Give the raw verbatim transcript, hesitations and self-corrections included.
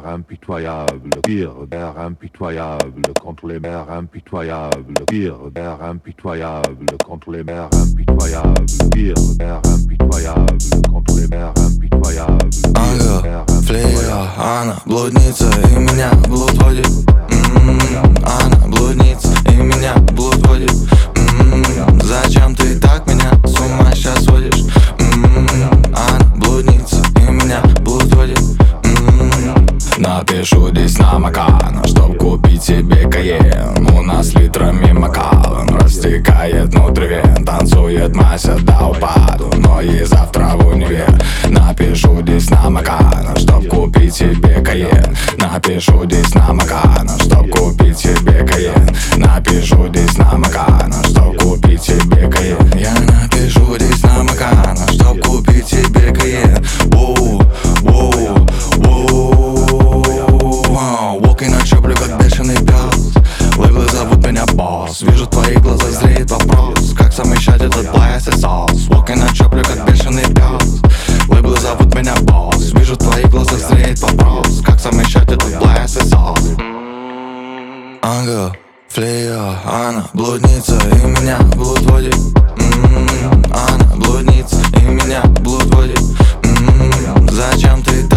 mers impitoyables, pire d'air impitoyable contre les mers impitoyables, pire d'air impitoyable contre les mers impitoyables, pire d'air impitoyable contre les mers impitoyables. Ангел, флея, она блудница и меня блуд водит. М-м-м, она блудница и меня блуд водит. М-м-м, зачем ты так меня с ума сейчас водишь? М-м-м, она блудница и меня блуд водит. М-м-м. Напишу здесь на Макана, чтоб купить себе каен. У нас литрами Макалан растекает внутри вен. Танцует Мася до упаду, но и завтра в универ. Напишу здесь на Макана, чтоб купить себе каен. Напишу здесь на Макана, чтоб купить себе каен. Напишу здесь на Макана, чтоб купить себе каен. Я напишу здесь на Макана, чтоб купить себе каен. Воу, воу, воу. Walking на чоплю, как бешеный пес. Лейблы зовут меня босс. Вижу твои глаза, зреет вопрос: как совмещать этот плейс и соус? Walking на чоплю, как бешеный пес. Лейблы зовут меня босс. Вижу твои глаза, зреет вопрос: как совмещать этот плейс и соус? Ангел, флея, она блудница и меня блуд водит. М-м-м, она блудница и меня блуд водит. М-м-м, зачем ты